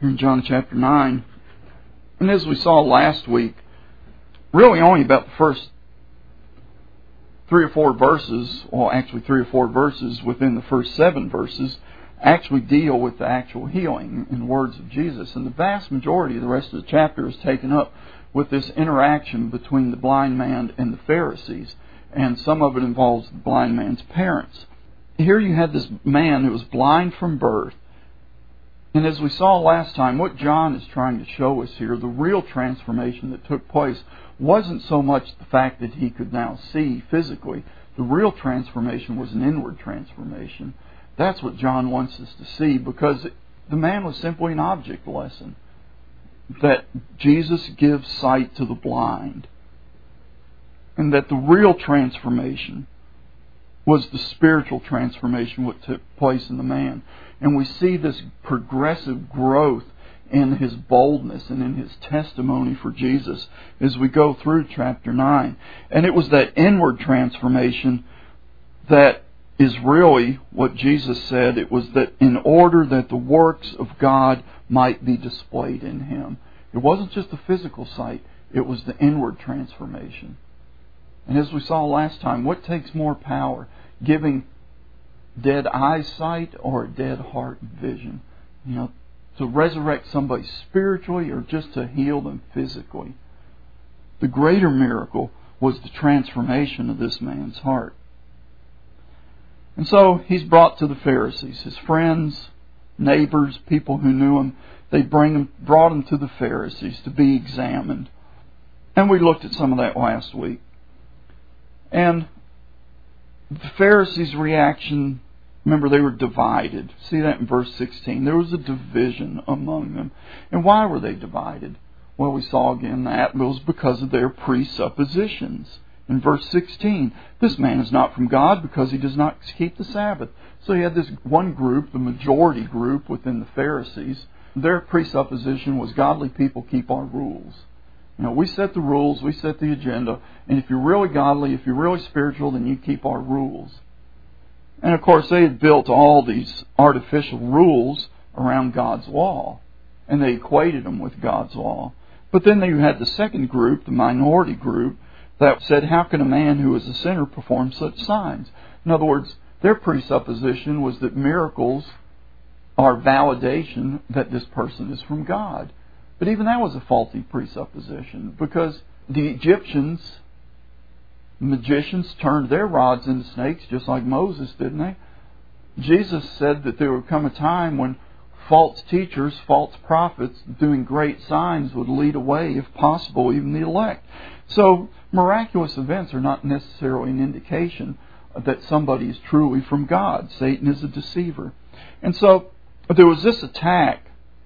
in John chapter 9. And as we saw last week, really only about the first 3 or 4 verses, well actually 3 or 4 verses within the first 7 verses, actually deal with the actual healing in the words of Jesus. And the vast majority of the rest of the chapter is taken up with this interaction between the blind man and the Pharisees. And some of it involves the blind man's parents. Here you had this man who was blind from birth. And as we saw last time, what John is trying to show us here, the real transformation that took place wasn't so much the fact that he could now see physically. The real transformation was an inward transformation. That's what John wants us to see, because the man was simply an object lesson. That Jesus gives sight to the blind. And that the real transformation was the spiritual transformation what took place in the man. And we see this progressive growth in his boldness and in his testimony for Jesus as we go through chapter 9. And it was that inward transformation that is really what Jesus said. It was that in order that the works of God might be displayed in him. It wasn't just the physical sight, it was the inward transformation. And as we saw last time, what takes more power? Giving dead eyesight or a dead heart vision? To resurrect somebody spiritually or just to heal them physically? The greater miracle was the transformation of this man's heart. And so he's brought to the Pharisees. His friends, neighbors, people who knew him, they brought him to the Pharisees to be examined. And we looked at some of that last week. And the Pharisees' reaction, remember, they were divided. See that in verse 16. There was a division among them. And why were they divided? Well, we saw again that it was because of their presuppositions. In verse 16, this man is not from God because he does not keep the Sabbath. So you had this one group, the majority group within the Pharisees. Their presupposition was godly people keep our rules. We set the rules, we set the agenda, and if you're really godly, if you're really spiritual, then you keep our rules. And of course, they had built all these artificial rules around God's law, and they equated them with God's law. But then you had the second group, the minority group, that said, how can a man who is a sinner perform such signs? In other words, their presupposition was that miracles are validation that this person is from God. But even that was a faulty presupposition, because the Egyptians, magicians, turned their rods into snakes just like Moses, didn't they? Jesus said that there would come a time when false teachers, false prophets, doing great signs would lead away, if possible, even the elect. So miraculous events are not necessarily an indication that somebody is truly from God. Satan is a deceiver. And so there was this attack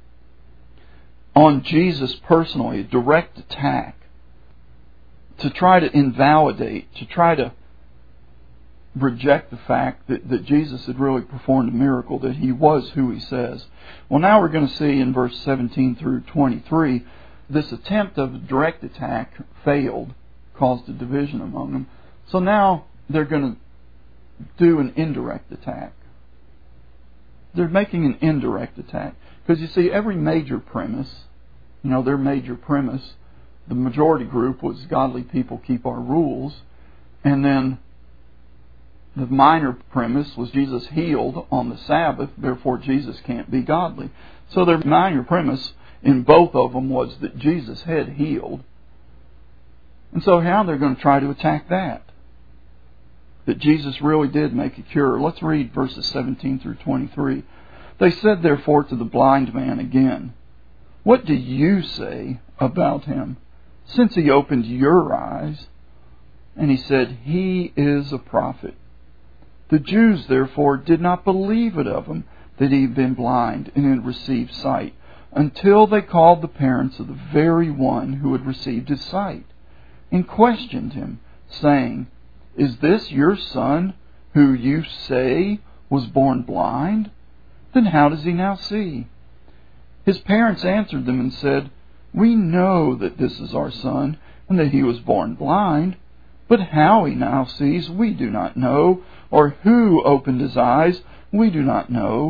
on Jesus personally, a direct attack, to try to invalidate, to try to reject the fact that Jesus had really performed a miracle, that he was who he says. Well, now we're going to see in verse 17 through 23, this attempt of a direct attack failed, caused a division among them. So now they're going to do an indirect attack. They're making an indirect attack. Because you see, every major premise, their major premise, the majority group was godly people keep our rules. And then the minor premise was Jesus healed on the Sabbath, therefore Jesus can't be godly. So their minor premise in both of them was that Jesus had healed. And so how they're going to try to attack that Jesus really did make a cure. Let's read verses 17 through 23. They said therefore to the blind man again, what do you say about him, since he opened your eyes? And he said, he is a prophet. The Jews therefore did not believe it of him that he had been blind and had received sight, until they called the parents of the very one who had received his sight, and questioned him, saying, is this your son, who you say was born blind? Then how does he now see? His parents answered them and said, we know that this is our son, and that he was born blind. But how he now sees, we do not know, or who opened his eyes, we do not know.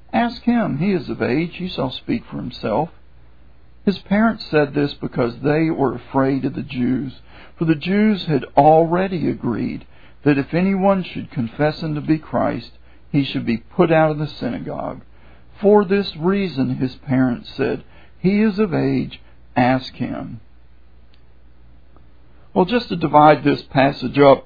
Ask him. He is of age. He shall speak for himself." His parents said this because they were afraid of the Jews. For the Jews had already agreed that if anyone should confess him to be Christ, he should be put out of the synagogue. For this reason his parents said, "He is of age. Ask him." Well, just to divide this passage up,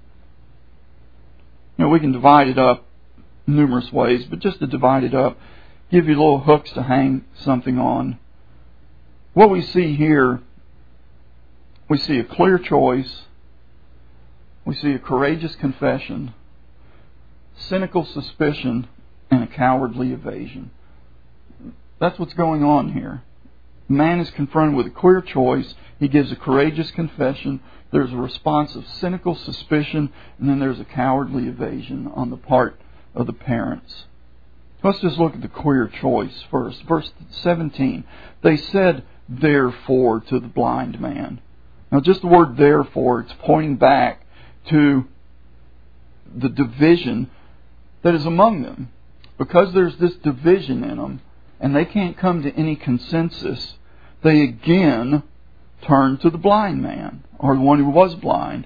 we can divide it up numerous ways, but just to divide it up, give you little hooks to hang something on. What we see here, we see a clear choice, we see a courageous confession, cynical suspicion, and a cowardly evasion. That's what's going on here. The man is confronted with a clear choice. He gives a courageous confession. There's a response of cynical suspicion, and then there's a cowardly evasion on the part of the parents. Let's just look at the clear choice first. Verse 17. They said, "Therefore," to the blind man. Now, just the word "therefore," it's pointing back to the division that is among them. Because there's this division in them, and they can't come to any consensus, they again turn to the blind man, or the one who was blind.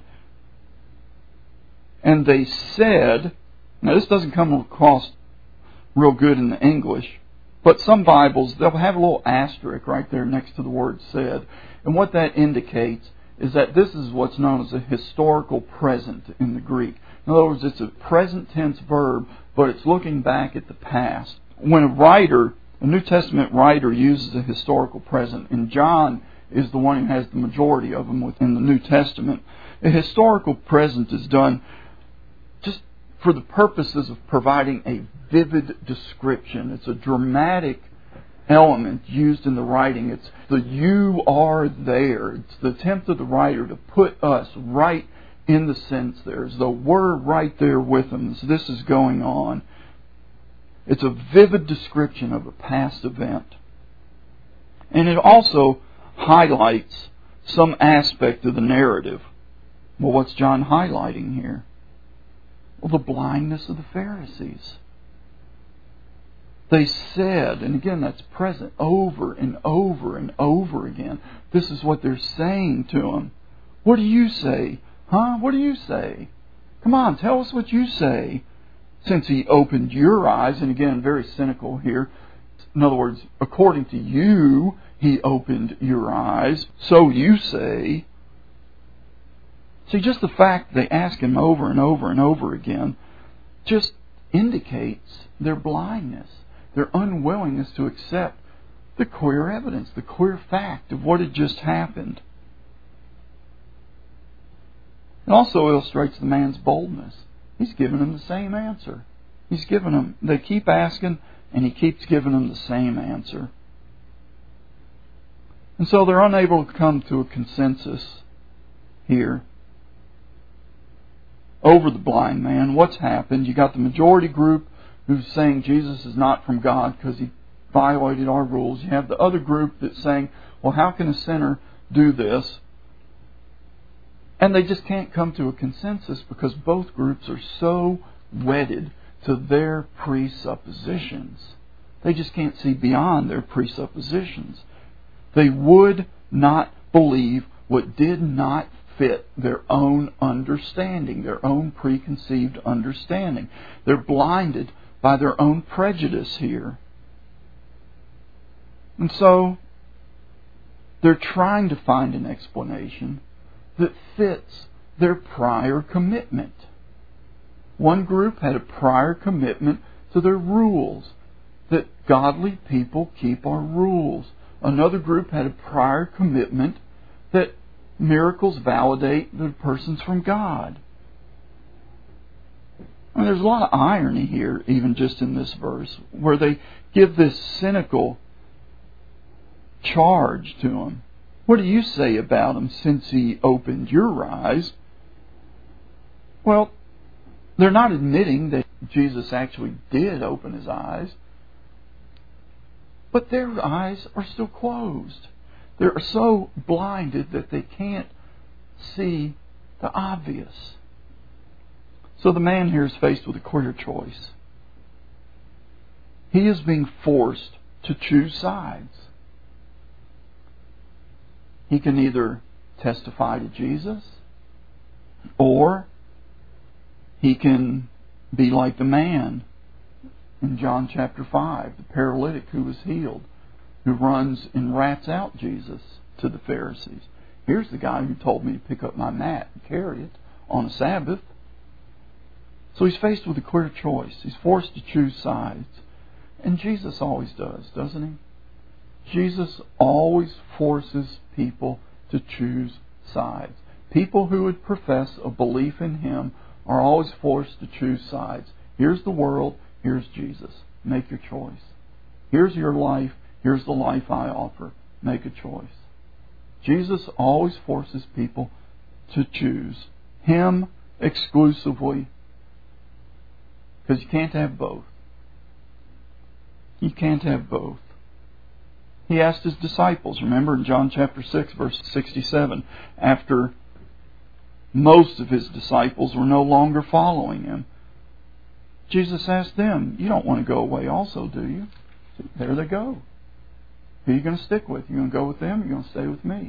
And they said, now this doesn't come across real good in the English, but some Bibles, they'll have a little asterisk right there next to the word "said." And what that indicates is that this is what's known as a historical present in the Greek. In other words, it's a present tense verb, but it's looking back at the past. When a New Testament writer uses a historical present, and John is the one who has the majority of them within the New Testament, a historical present is done just for the purposes of providing a vivid description. It's a dramatic element used in the writing. It's the "you are there." It's the attempt of the writer to put us right in the sense there, as though we're right there with them as this is going on. It's a vivid description of a past event. And it also highlights some aspect of the narrative. Well, what's John highlighting here? Well, the blindness of the Pharisees. They said, and again that's present over and over and over again. This is what they're saying to him. "What do you say? Huh? What do you say? Come on, tell us what you say. Since he opened your eyes," and again, very cynical here. In other words, according to you, he opened your eyes. So you say. See, just the fact they ask him over and over and over again just indicates their blindness, their unwillingness to accept the clear evidence, the clear fact of what had just happened. It also illustrates the man's boldness. He's given them the same answer. They keep asking, and he keeps giving them the same answer. And so they're unable to come to a consensus here over the blind man. What's happened? You got the majority group who's saying Jesus is not from God because he violated our rules. You have the other group that's saying, well, how can a sinner do this? And they just can't come to a consensus because both groups are so wedded to their presuppositions. They just can't see beyond their presuppositions. They would not believe what did not fit their own understanding, their own preconceived understanding. They're blinded by their own prejudice here. And so they're trying to find an explanation that fits their prior commitment. One group had a prior commitment to their rules, that godly people keep our rules. Another group had a prior commitment that miracles validate the person's from God. I mean, there's a lot of irony here, even just in this verse, where they give this cynical charge to him. What do you say about him since he opened your eyes? Well, they're not admitting that Jesus actually did open his eyes, but their eyes are still closed. They're so blinded that they can't see the obvious. So the man here is faced with a clear choice. he is being forced to choose sides. He can either testify to Jesus, or he can be like the man in John chapter 5, the paralytic who was healed, who runs and rats out Jesus to the Pharisees. Here's the guy who told me to pick up my mat and carry it on a Sabbath. So he's faced with a clear choice. He's forced to choose sides. And Jesus always does, doesn't he? Jesus always forces people to choose sides. People who would profess a belief in him are always forced to choose sides. Here's the world, here's Jesus. Make your choice. Here's your life, here's the life I offer. Make a choice. Jesus always forces people to choose him exclusively, because you can't have both. You can't have both. He asked his disciples, remember in John chapter 6, verse 67, after most of his disciples were no longer following him, Jesus asked them, you don't want to go away also, do you? There they go. Who are you going to stick with? You going to go with them or are you going to stay with me?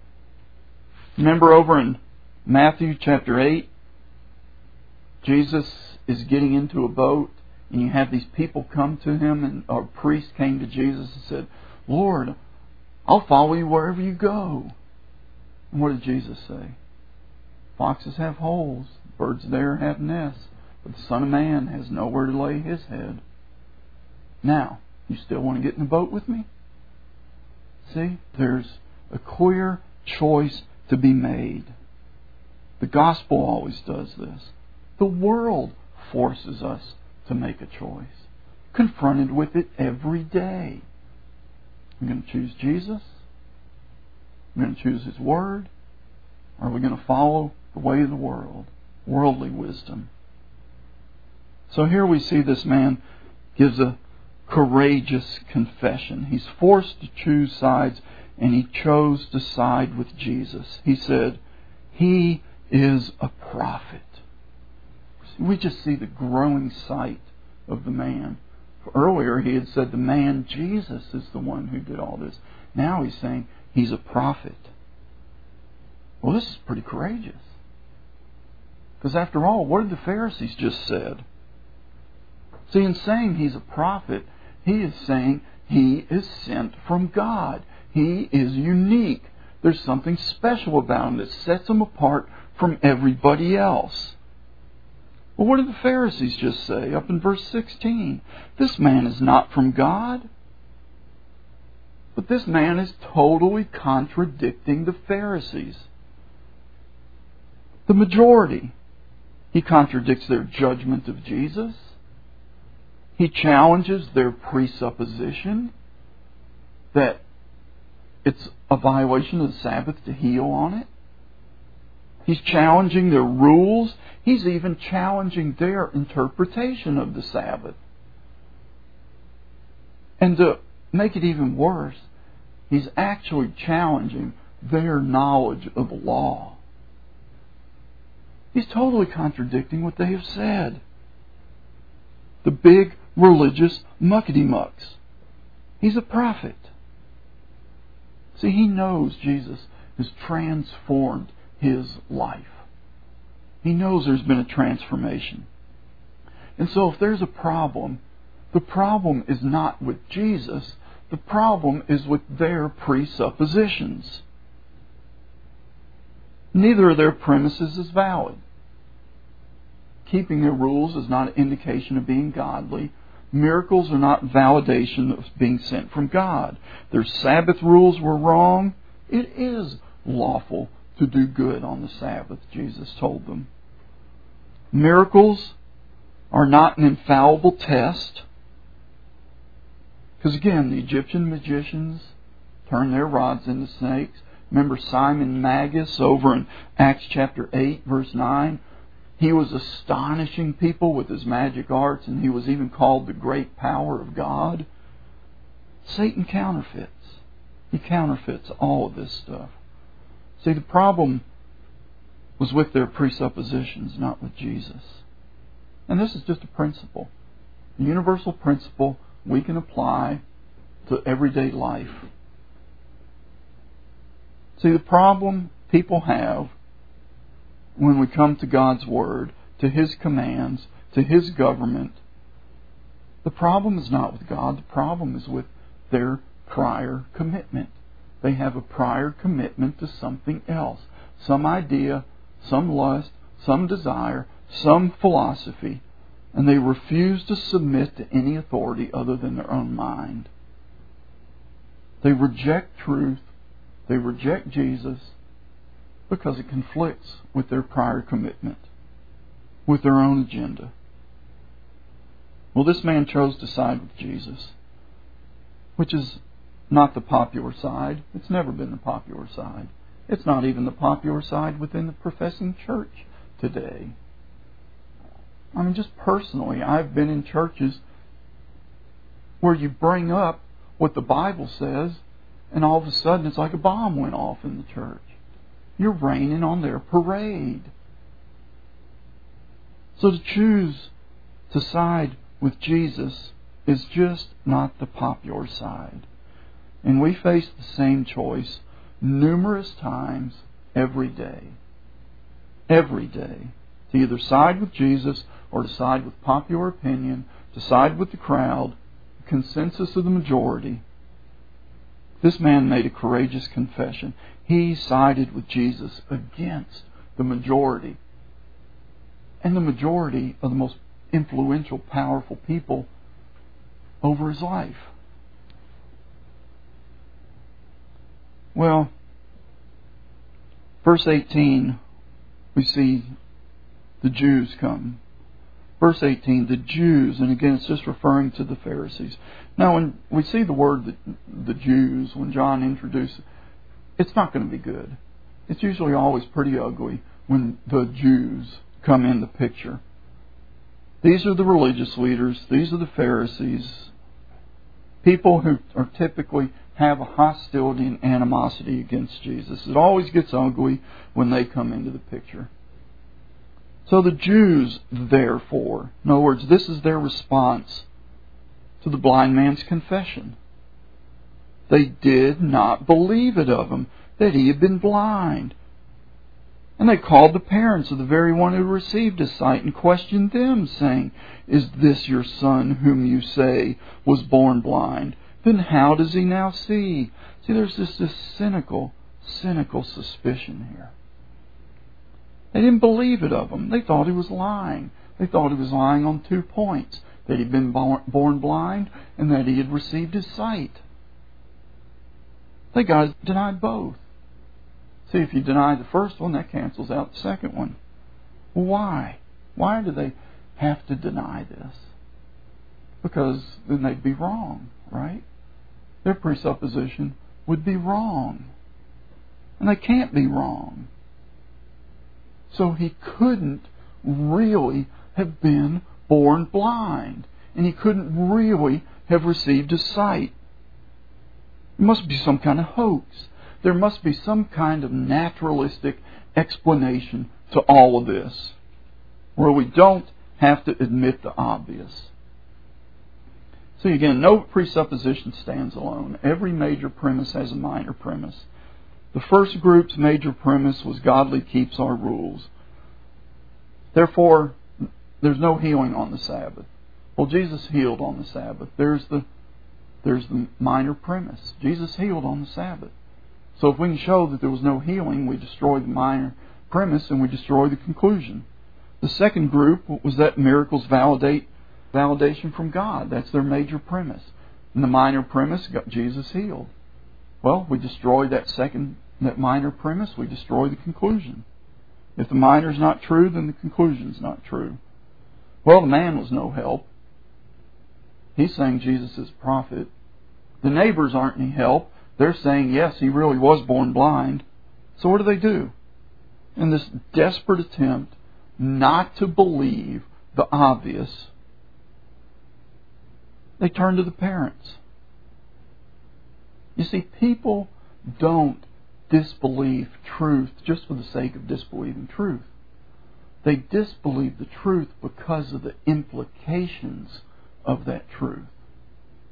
Remember over in Matthew chapter 8, Jesus is getting into a boat, and you have these people come to him, and a priest came to Jesus and said, Lord, I'll follow you wherever you go. And what did Jesus say? Foxes have holes, birds there have nests, but the Son of Man has nowhere to lay his head. Now, you still want to get in the boat with me? See, there's a clear choice to be made. The gospel always does this. The world forces us to make a choice, confronted with it every day. We're going to choose Jesus? We're going to choose his word? Or are we going to follow the way of the world, worldly wisdom? So here we see this man gives a courageous confession. He's forced to choose sides, and he chose to side with Jesus. He said, he is a prophet. We just see the growing sight of the man. Earlier he had said the man Jesus is the one who did all this. Now he's saying he's a prophet. Well, this is pretty courageous. Because after all, what did the Pharisees just said? See, in saying he's a prophet, he is saying he is sent from God. He is unique. There's something special about him that sets him apart from everybody else. Well, what did the Pharisees just say up in verse 16? This man is not from God. But this man is totally contradicting the Pharisees. The majority. He contradicts their judgment of Jesus. He challenges their presupposition that it's a violation of the Sabbath to heal on it. He's challenging their rules. He's even challenging their interpretation of the Sabbath. And to make it even worse, he's actually challenging their knowledge of the law. He's totally contradicting what they have said. The big religious muckety-mucks. He's a prophet. See, he knows Jesus has transformed his life. He knows there's been a transformation. And so if there's a problem, the problem is not with Jesus. The problem is with their presuppositions. Neither of their premises is valid. Keeping their rules is not an indication of being godly. Miracles are not validation of being sent from God. Their Sabbath rules were wrong. It is lawful to do good on the Sabbath, Jesus told them. Miracles are not an infallible test. Because again, the Egyptian magicians turned their rods into snakes. Remember Simon Magus over in Acts chapter 8, verse 9? He was astonishing people with his magic arts, and he was even called the great power of God. Satan counterfeits. He counterfeits all of this stuff. See, the problem was with their presuppositions, not with Jesus. And this is just a principle. A universal principle we can apply to everyday life. See, the problem people have when we come to God's Word, to His commands, to His government, the problem is not with God. The problem is with their prior commitment. They have a prior commitment to something else. Some idea, some lust, some desire, some philosophy. And they refuse to submit to any authority other than their own mind. They reject truth. They reject Jesus because it conflicts with their prior commitment, with their own agenda. Well, this man chose to side with Jesus, which is not the popular side. It's never been the popular side. It's not even the popular side within the professing church today. I mean, just personally, I've been in churches where you bring up what the Bible says, and all of a sudden it's like a bomb went off in the church. You're raining on their parade. So to choose to side with Jesus is just not the popular side. And we face the same choice numerous times every day. Every day. To either side with Jesus or to side with popular opinion, to side with the crowd, the consensus of the majority. This man made a courageous confession. He sided with Jesus against the majority. And the majority of the most influential, powerful people over his life. Well, verse 18, we see the Jews come. Verse 18, the Jews, and again it's just referring to the Pharisees. Now when we see the word the Jews, when John introduces, it's not going to be good. It's usually always pretty ugly when the Jews come in the picture. These are the religious leaders. These are the Pharisees. People who are typically have a hostility and animosity against Jesus. It always gets ugly when they come into the picture. So the Jews, therefore, in other words, this is their response to the blind man's confession. They did not believe it of him, that he had been blind. And they called the parents of the very one who received his sight and questioned them, saying, "Is this your son whom you say was born blind? Then how does he now see?" See, there's this cynical suspicion here. They didn't believe it of him. They thought he was lying. They thought he was lying on 2 points. That he'd been born blind and that he had received his sight. They got to deny both. See, if you deny the first one, that cancels out the second one. Well, why? Why do they have to deny this? Because then they'd be wrong, right? Their presupposition would be wrong. And they can't be wrong. So he couldn't really have been born blind. And he couldn't really have received his sight. It must be some kind of hoax. There must be some kind of naturalistic explanation to all of this, where we don't have to admit the obvious. See, again, no presupposition stands alone. Every major premise has a minor premise. The first group's major premise was godly keeps our rules. Therefore, there's no healing on the Sabbath. Well, Jesus healed on the Sabbath. There's the minor premise. Jesus healed on the Sabbath. So if we can show that there was no healing, we destroy the minor premise and we destroy the conclusion. The second group was that miracles validate validation from God. That's their major premise. And the minor premise, Jesus healed. Well, we destroy that minor premise, we destroy the conclusion. If the minor is not true, then the conclusion is not true. Well, the man was no help. He's saying Jesus is a prophet. The neighbors aren't any help. They're saying, yes, he really was born blind. So what do? In this desperate attempt not to believe the obvious, they turn to the parents. You see, people don't disbelieve truth just for the sake of disbelieving truth. They disbelieve the truth because of the implications of that truth.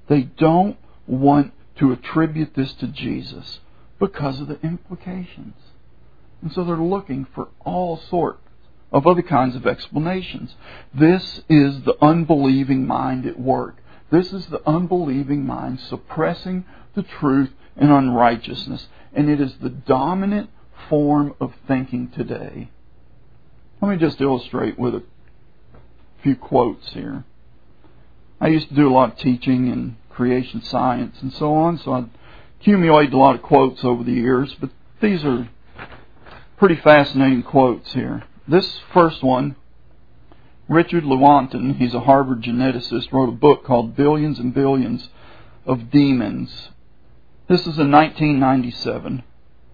They don't want to attribute this to Jesus because of the implications. And so they're looking for all sorts of other kinds of explanations. This is the unbelieving mind at work. This is the unbelieving mind suppressing the truth and unrighteousness. And it is the dominant form of thinking today. Let me just illustrate with a few quotes here. I used to do a lot of teaching in creation science and so on, so I'd accumulated a lot of quotes over the years, but these are pretty fascinating quotes here. This first one, Richard Lewontin, he's a Harvard geneticist, wrote a book called Billions and Billions of Demons. This is in 1997.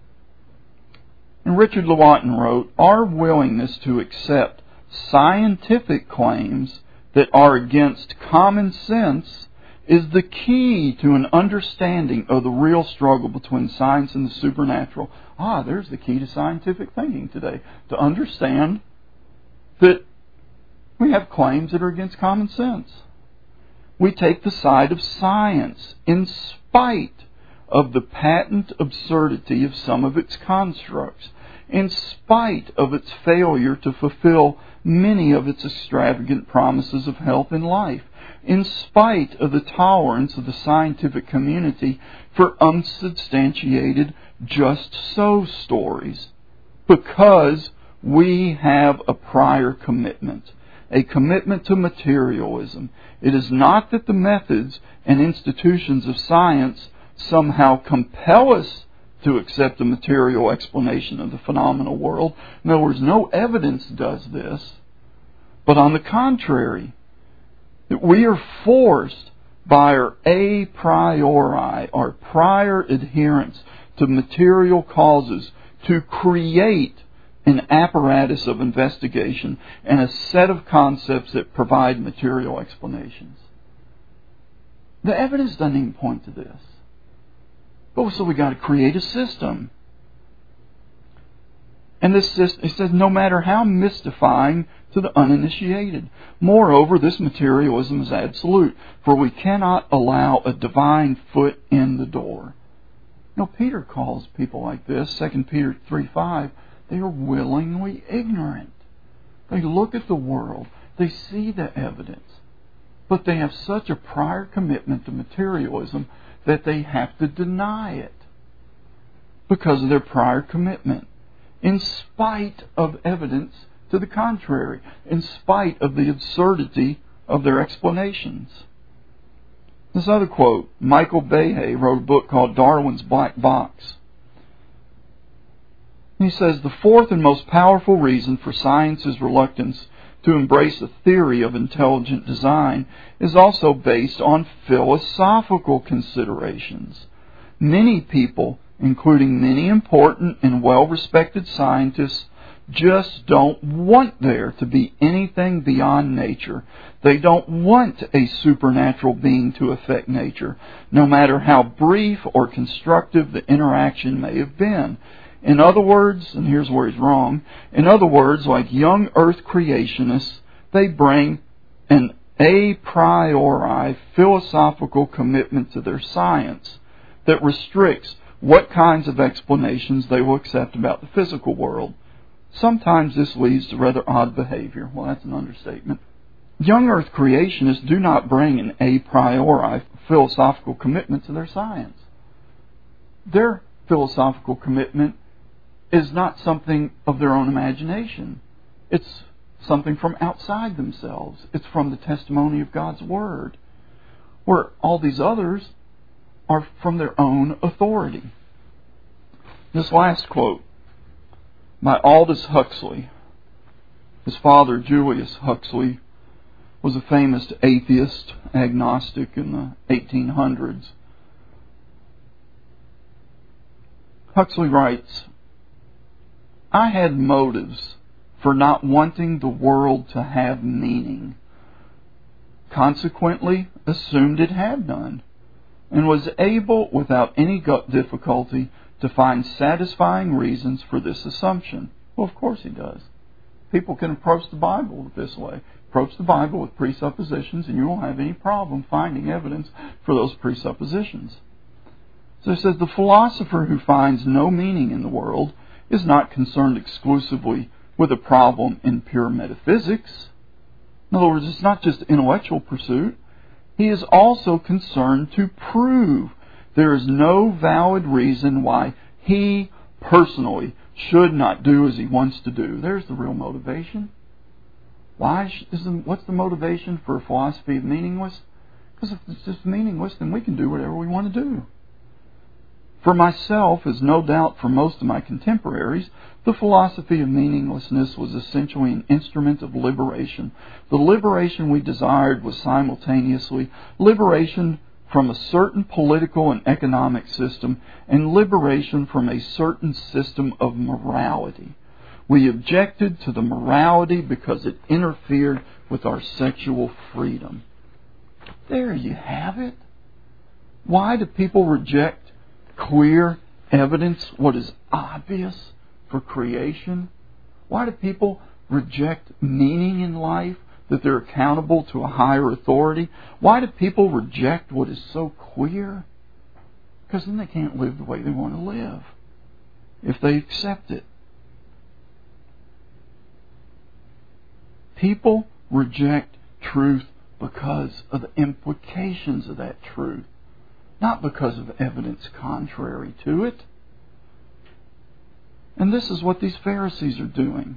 And Richard Lewontin wrote, "Our willingness to accept scientific claims that are against common sense is the key to an understanding of the real struggle between science and the supernatural." There's the key to scientific thinking today. To understand that we have claims that are against common sense. We take the side of science in spite of the patent absurdity of some of its constructs, in spite of its failure to fulfill many of its extravagant promises of health and life, in spite of the tolerance of the scientific community for unsubstantiated just so stories, because we have a prior commitment, a commitment to materialism. It is not that the methods and institutions of science somehow compel us to accept a material explanation of the phenomenal world. In other words, no evidence does this. But on the contrary, that we are forced by our a priori, our prior adherence to material causes, to create an apparatus of investigation and a set of concepts that provide material explanations. The evidence doesn't even point to this. But so we got to create a system. And this system, it says, no matter how mystifying to the uninitiated. Moreover, this materialism is absolute, for we cannot allow a divine foot in the door. Peter calls people like this, 2 Peter 3:5, they are willingly ignorant. They look at the world, they see the evidence, but they have such a prior commitment to materialism that they have to deny it because of their prior commitment, in spite of evidence to the contrary, in spite of the absurdity of their explanations. This other quote, Michael Behe wrote a book called Darwin's Black Box. He says, the fourth and most powerful reason for science's reluctance to embrace a theory of intelligent design is also based on philosophical considerations. Many people, including many important and well-respected scientists, just don't want there to be anything beyond nature. They don't want a supernatural being to affect nature, no matter how brief or constructive the interaction may have been. In other words, and here's where he's wrong, in other words, like young earth creationists, they bring an a priori philosophical commitment to their science that restricts what kinds of explanations they will accept about the physical world. Sometimes this leads to rather odd behavior. Well, that's an understatement. Young earth creationists do not bring an a priori philosophical commitment to their science. Their philosophical commitment is not something of their own imagination. It's something from outside themselves. It's from the testimony of God's Word, where all these others are from their own authority. This last quote by Aldous Huxley. His father, Julius Huxley, was a famous atheist, agnostic in the 1800s. Huxley writes, I had motives for not wanting the world to have meaning, consequently assumed it had none, and was able, without any difficulty, to find satisfying reasons for this assumption. Well, of course he does. People can approach the Bible this way. approach the Bible with presuppositions, and you won't have any problem finding evidence for those presuppositions. So it says, the philosopher who finds no meaning in the world is not concerned exclusively with a problem in pure metaphysics. In other words, it's not just intellectual pursuit. He is also concerned to prove there is no valid reason why he personally should not do as he wants to do. There's the real motivation. What's the motivation for a philosophy of meaningless? Because if it's just meaningless, then we can do whatever we want to do. For myself, as no doubt for most of my contemporaries, the philosophy of meaninglessness was essentially an instrument of liberation. The liberation we desired was simultaneously liberation from a certain political and economic system and liberation from a certain system of morality. We objected to the morality because it interfered with our sexual freedom. There you have it. Why do people reject clear evidence, what is obvious for creation? Why do people reject meaning in life, that they're accountable to a higher authority? Why do people reject what is so clear? Because then they can't live the way they want to live if they accept it. People reject truth because of the implications of that truth, not because of evidence contrary to it. And this is what these Pharisees are doing.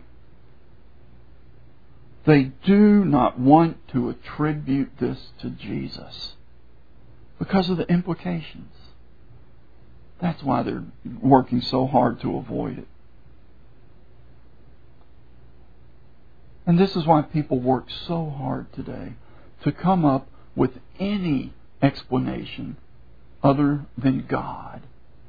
They do not want to attribute this to Jesus because of the implications. That's why they're working so hard to avoid it. And this is why people work so hard today to come up with any explanation other than God.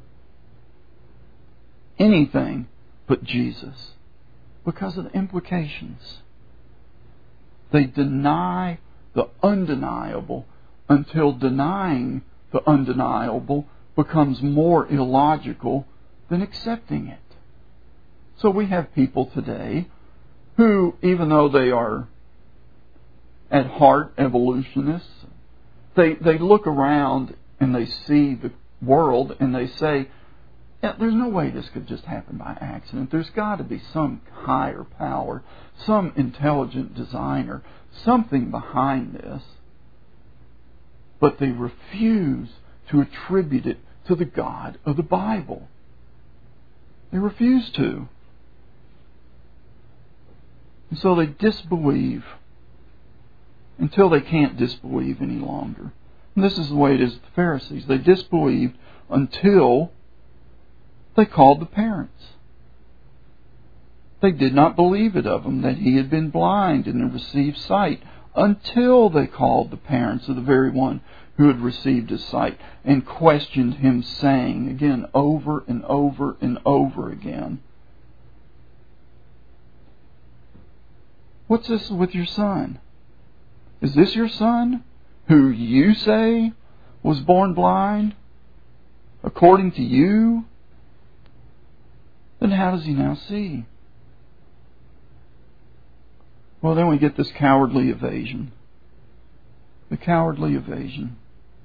Anything but Jesus. Because of the implications. They deny the undeniable until denying the undeniable becomes more illogical than accepting it. So we have people today who, even though they are at heart evolutionists, they look around and they see the world and they say, yeah, there's no way this could just happen by accident. There's got to be some higher power, some intelligent designer, something behind this. But they refuse to attribute it to the God of the Bible. They refuse to. And so they disbelieve until they can't disbelieve any longer. And this is the way it is with the Pharisees. They disbelieved until they called the parents. They did not believe it of him that he had been blind and had received sight until they called the parents of the very one who had received his sight and questioned him, saying, again, over and over and over again, what's this with your son? Is this your son, who you say was born blind, according to you? Then how does he now see? Well, then we get this cowardly evasion. The cowardly evasion.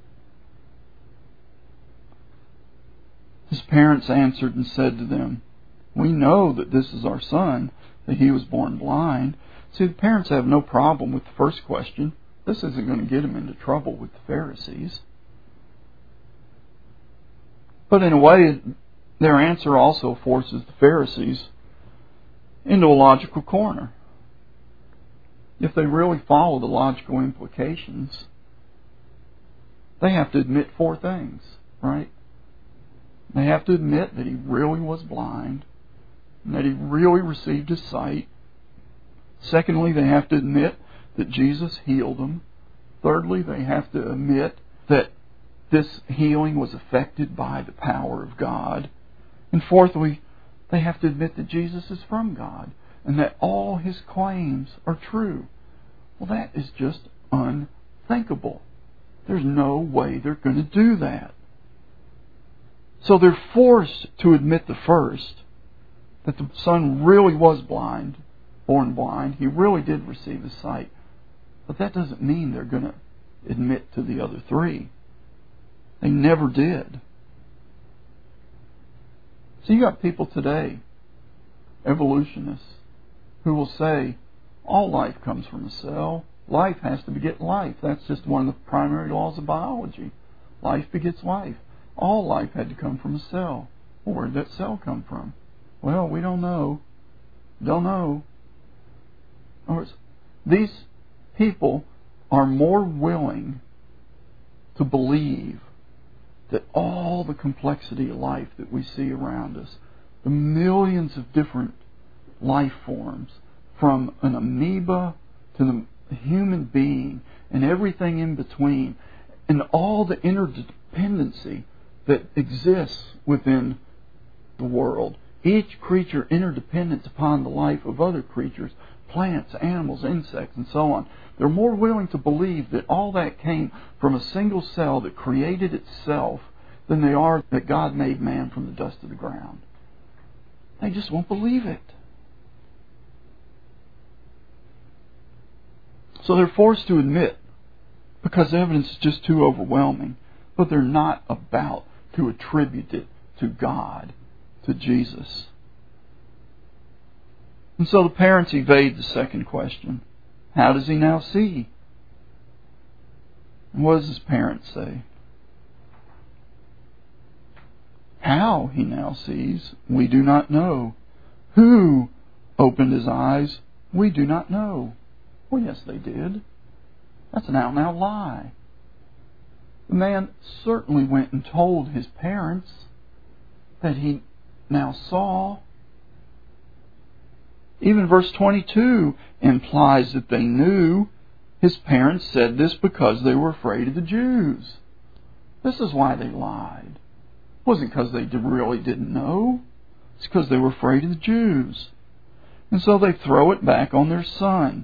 His parents answered and said to them, we know that this is our son, that he was born blind. See, the parents have no problem with the first question. This isn't going to get them into trouble with the Pharisees. But in a way, their answer also forces the Pharisees into a logical corner. If they really follow the logical implications, they have to admit four things, right? They have to admit that he really was blind, and that he really received his sight. Secondly, they have to admit that Jesus healed him. Thirdly, they have to admit that this healing was affected by the power of God. And fourthly, they have to admit that Jesus is from God and that all his claims are true. Well, that is just unthinkable. There's no way they're going to do that. So they're forced to admit the first, that the son really was blind, born blind. He really did receive his sight. But that doesn't mean they're going to admit to the other three. They never did. So you got people today, evolutionists, who will say, all life comes from a cell. Life has to beget life. That's just one of the primary laws of biology. Life begets life. All life had to come from a cell. Well, where did that cell come from? Well, we don't know. Don't know. These people are more willing to believe that all the complexity of life that we see around us, the millions of different life forms, from an amoeba to the human being and everything in between, and all the interdependency that exists within the world. Each creature interdependent upon the life of other creatures, plants, animals, insects, and so on. They're more willing to believe that all that came from a single cell that created itself than they are that God made man from the dust of the ground. They just won't believe it. So they're forced to admit, because the evidence is just too overwhelming, but they're not about to attribute it to God, to Jesus. And so the parents evade the second question. How does he now see? And what does his parents say? How he now sees, we do not know. Who opened his eyes, we do not know. Well, yes, they did. That's an out-and-out lie. The man certainly went and told his parents that he now saw. Even verse 22 implies that they knew. His parents said this because they were afraid of the Jews. This is why they lied. It wasn't because they really didn't know. It's because they were afraid of the Jews. And so they throw it back on their son.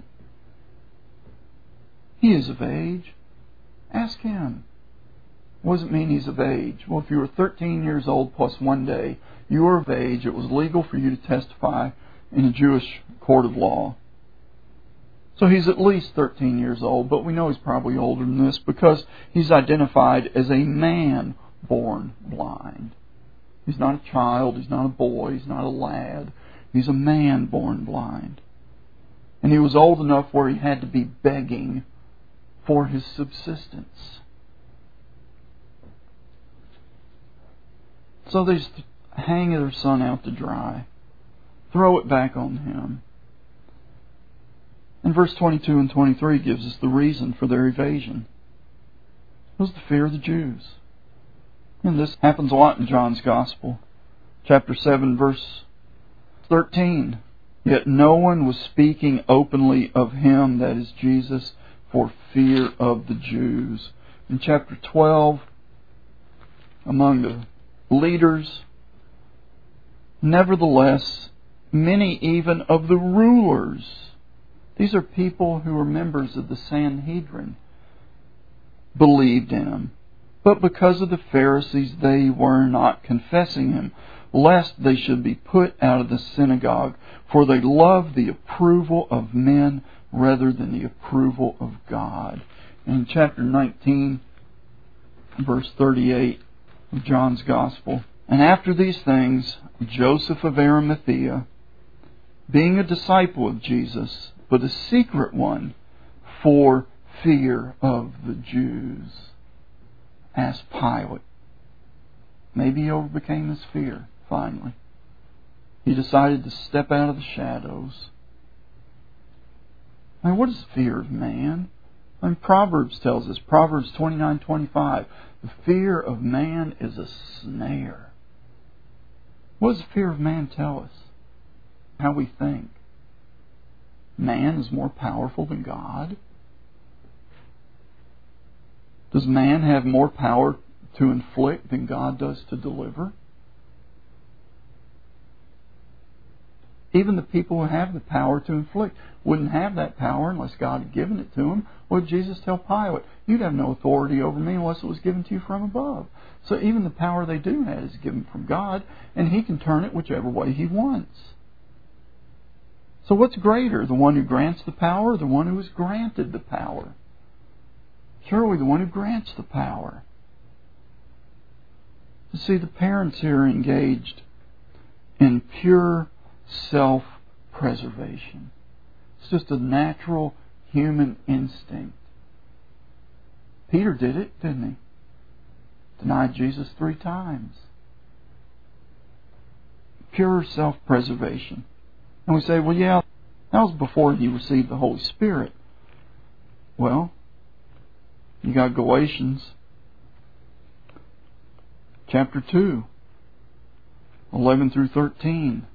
He is of age. Ask him. What does it mean he's of age? Well, if you were 13 years old plus 1 day, you were of age. It was legal for you to testify in a Jewish court of law. So he's at least 13 years old, but we know he's probably older than this because he's identified as a man born blind. He's not a child, he's not a boy, he's not a lad. He's a man born blind. And he was old enough where he had to be begging for his subsistence. So they just hang their son out to dry. Throw it back on him. And verse 22 and 23 gives us the reason for their evasion. It was the fear of the Jews. And this happens a lot in John's Gospel. Chapter 7, verse 13. Yet no one was speaking openly of him, that is Jesus, for fear of the Jews. In chapter 12, among the leaders, nevertheless, many even of the rulers, these are people who are members of the Sanhedrin, believed in him. But because of the Pharisees, they were not confessing him, lest they should be put out of the synagogue, for they love the approval of men rather than the approval of God. In chapter 19, verse 38 of John's Gospel, and after these things, Joseph of Arimathea, being a disciple of Jesus, but a secret one, for fear of the Jews, asked Pilate. Maybe he overcame his fear, finally. He decided to step out of the shadows. Now, what is fear of man? Proverbs tells us, Proverbs 29:25, the fear of man is a snare. What does the fear of man tell us? How we think. Man is more powerful than God. Does man have more power to inflict than God does to deliver? Even the people who have the power to inflict wouldn't have that power unless God had given it to them. What did Jesus tell Pilate? You'd have no authority over me unless it was given to you from above. So even the power they do have is given from God, and He can turn it whichever way He wants. So what's greater, the one who grants the power or the one who is granted the power? Surely the one who grants the power. You see, the parents here are engaged in pure self-preservation. It's just a natural human instinct. Peter did it, didn't he? Denied Jesus 3 times. Pure self-preservation. And we say, well, yeah, that was before he received the Holy Spirit. Well, you got Galatians chapter 2, 11 through 13.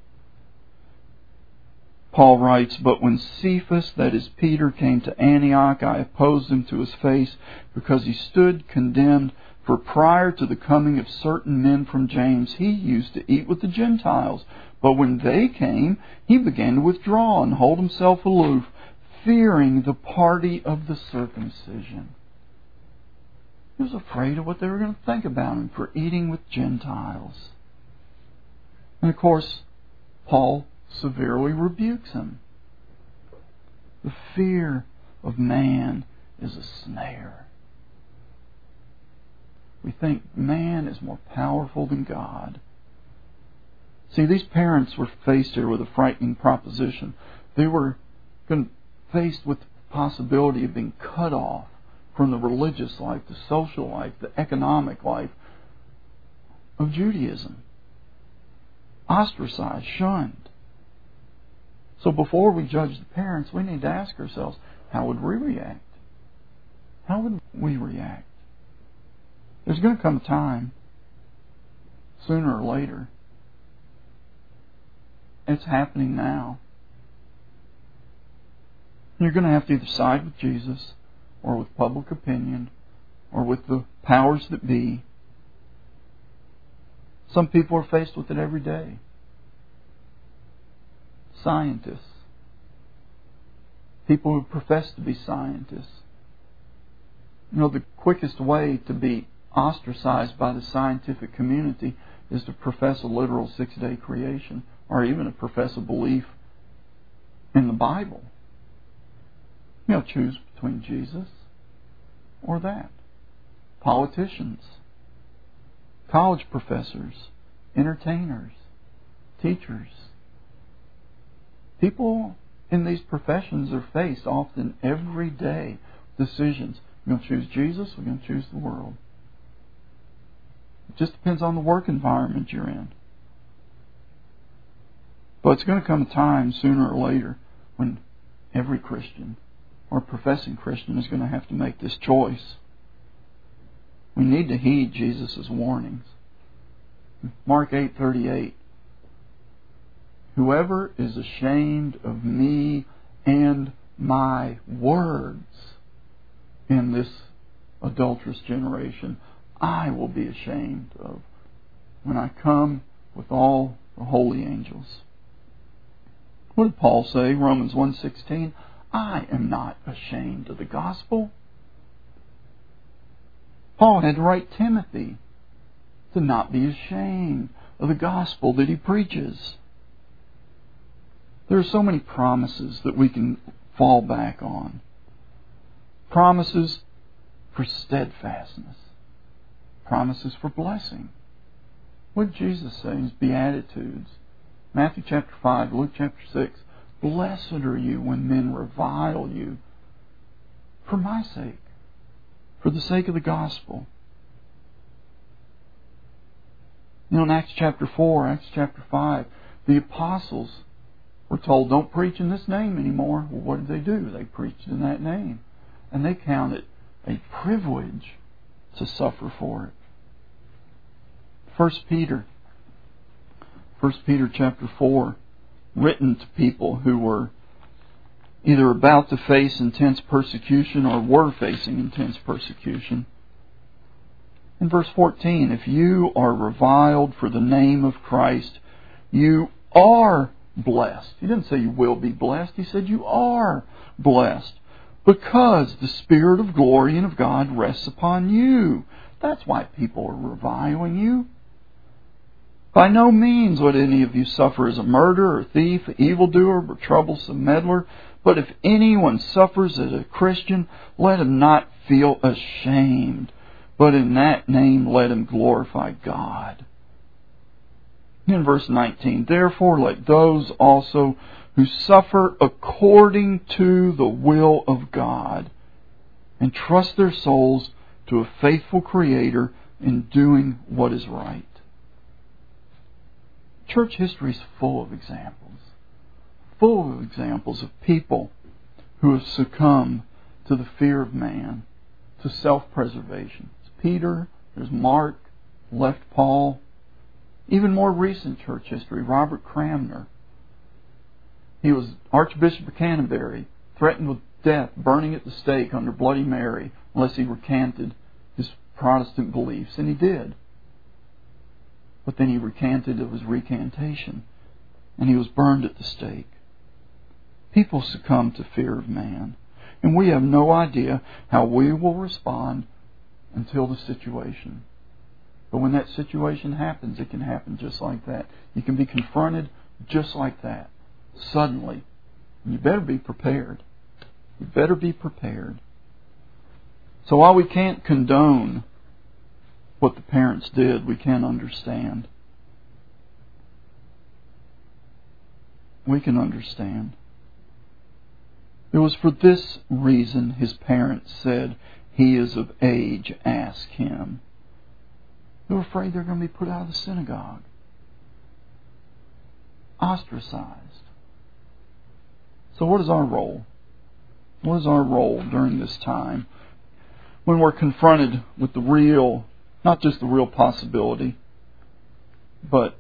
Paul writes, "But when Cephas, that is Peter, came to Antioch, I opposed him to his face, because he stood condemned. For prior to the coming of certain men from James, he used to eat with the Gentiles. But when they came, he began to withdraw and hold himself aloof, fearing the party of the circumcision." He was afraid of what they were going to think about him for eating with Gentiles. And of course, Paul severely rebukes him. The fear of man is a snare. We think man is more powerful than God. See, these parents were faced here with a frightening proposition. They were faced with the possibility of being cut off from the religious life, the social life, the economic life of Judaism. Ostracized, shunned. So before we judge the parents, we need to ask ourselves, how would we react? How would we react? There's going to come a time, sooner or later. It's happening now. You're going to have to either side with Jesus, or with public opinion, or with the powers that be. Some people are faced with it every day. Scientists. People who profess to be scientists. You know, the quickest way to be ostracized by the scientific community is to profess a literal 6-day creation, or even to profess a belief in the Bible. You know, choose between Jesus or that. Politicians, college professors, entertainers, teachers. People in these professions are faced often every day decisions. We're going to choose Jesus, we're going to choose the world. It just depends on the work environment you're in. But it's going to come a time sooner or later when every Christian or professing Christian is going to have to make this choice. We need to heed Jesus' warnings. Mark 8:38. "Whoever is ashamed of me and my words in this adulterous generation, I will be ashamed of when I come with all the holy angels." What did Paul say? Romans 1:16. "I am not ashamed of the gospel." Paul had to write Timothy to not be ashamed of the gospel that he preaches. There are so many promises that we can fall back on. Promises for steadfastness. Promises for blessing. What did Jesus say in His Beatitudes? Matthew chapter 5, Luke chapter 6. "Blessed are you when men revile you for my sake, for the sake of the gospel." You know, in Acts chapter 4, Acts chapter 5, the apostles were told, don't preach in this name anymore. Well, what did they do? They preached in that name. And they counted a privilege to suffer for it. 1 Peter chapter 4, written to people who were either about to face intense persecution or were facing intense persecution. In verse 14, "If you are reviled for the name of Christ, you are blessed." He didn't say you will be blessed. He said you are blessed, because the Spirit of glory and of God rests upon you. That's why people are reviling you. By no means would any of you suffer as a murderer, or thief, evildoer, or troublesome meddler. But if anyone suffers as a Christian, let him not feel ashamed, but in that name let him glorify God. In verse 19, therefore let those also who suffer according to the will of God entrust their souls to a faithful Creator in doing what is right. Church history is full of examples of people who have succumbed to the fear of man, to self-preservation. There's Peter, there's Mark, left Paul. Even more recent church history, Robert Cranmer. He was Archbishop of Canterbury, threatened with death, burning at the stake under Bloody Mary, unless he recanted his Protestant beliefs, and he did. But then he recanted of his recantation, and he was burned at the stake. People succumb to fear of man, and we have no idea how we will respond until the situation. But when that situation happens, it can happen just like that. You can be confronted just like that, suddenly. And you better be prepared. You better be prepared. So while we can't condone what the parents did, we can understand. We can understand. It was for this reason his parents said, "He is of age, ask him." They were afraid they're going to be put out of the synagogue, ostracized. So what is our role? What is our role during this time when we're confronted with the real, not just the real possibility, but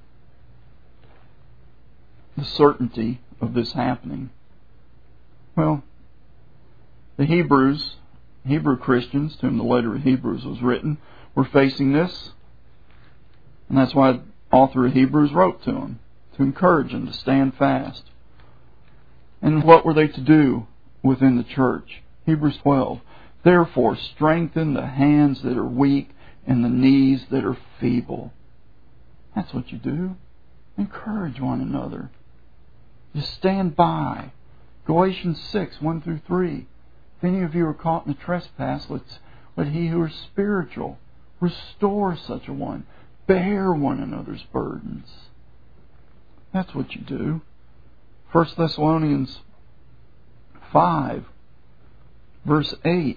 the certainty of this happening? Well, the Hebrew Christians, to whom the letter of Hebrews was written, were facing this. And that's why the author of Hebrews wrote to them, to encourage them to stand fast. And what were they to do within the church? Hebrews 12. Therefore, strengthen the hands that are weak and the knees that are feeble. That's what you do. Encourage one another. You stand by. Galatians 6, 1 through 3. If any of you are caught in a trespass, let he who is spiritual restore such a one. Bear one another's burdens. That's what you do. 1 Thessalonians 5, verse 8.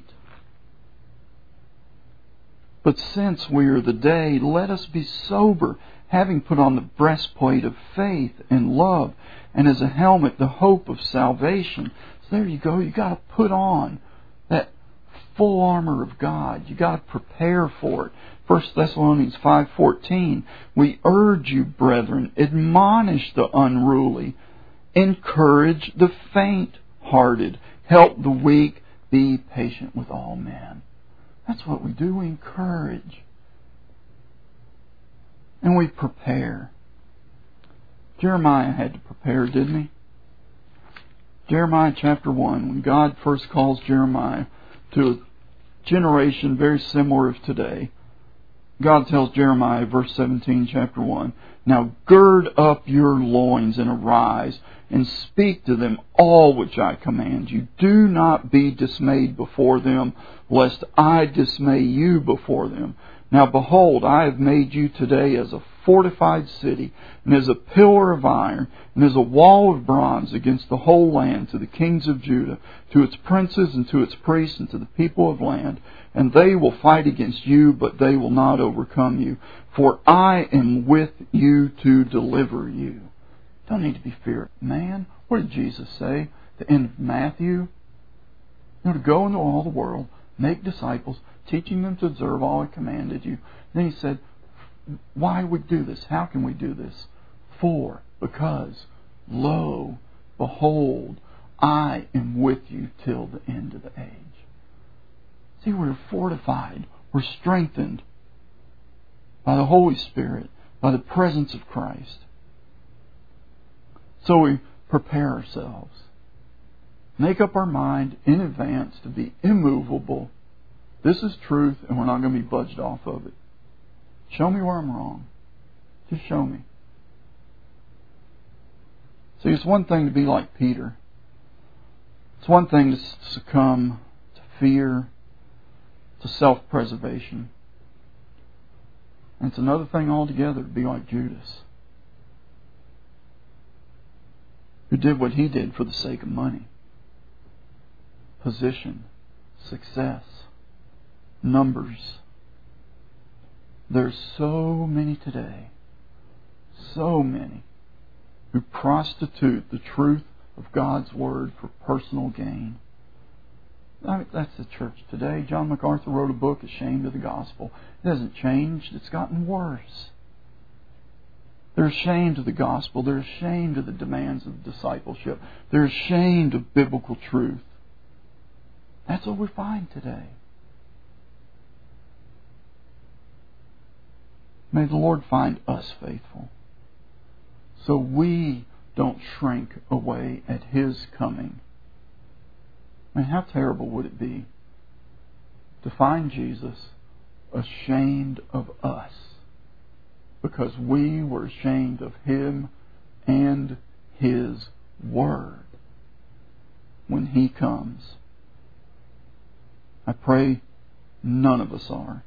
But since we are the day, let us be sober, having put on the breastplate of faith and love, and as a helmet the hope of salvation. So there you go. You got to put on that full armor of God. You got to prepare for it. 1 Thessalonians 5:14. We urge you, brethren, admonish the unruly, encourage the faint-hearted, help the weak, be patient with all men. That's what we do. We encourage. And we prepare. Jeremiah had to prepare, didn't he? Jeremiah chapter 1, when God first calls Jeremiah to a generation very similar of today, God tells Jeremiah, verse 17, chapter 1, "Now gird up your loins and arise, and speak to them all which I command you. Do not be dismayed before them, lest I dismay you before them. Now behold, I have made you today as a fortified city, and as a pillar of iron, and as a wall of bronze against the whole land, to the kings of Judah, to its princes, and to its priests, and to the people of land. And they will fight against you, but they will not overcome you. For I am with you to deliver you." Don't need to be feared. Man, what did Jesus say at the end of Matthew? To go into all the world, make disciples, teaching them to observe all I commanded you. Then he said, why we do this? How can we do this? Because, lo, behold, I am with you till the end of the age. See, we're fortified, we're strengthened by the Holy Spirit, by the presence of Christ. So we prepare ourselves. Make up our mind in advance to be immovable. This is truth, and we're not going to be budged off of it. Show me where I'm wrong. Just show me. See, it's one thing to be like Peter. It's one thing to succumb to fear, to self-preservation. And it's another thing altogether to be like Judas, who did what he did for the sake of money, position, success, numbers. There's so many today, so many, who prostitute the truth of God's Word for personal gain. I mean, that's the church today. John MacArthur wrote a book, Ashamed of the Gospel. It hasn't changed. It's gotten worse. They're ashamed of the gospel. They're ashamed of the demands of discipleship. They're ashamed of biblical truth. That's what we find today. May the Lord find us faithful, so we don't shrink away at His coming. I mean, how terrible would it be to find Jesus ashamed of us because we were ashamed of Him and His Word when He comes? I pray none of us are.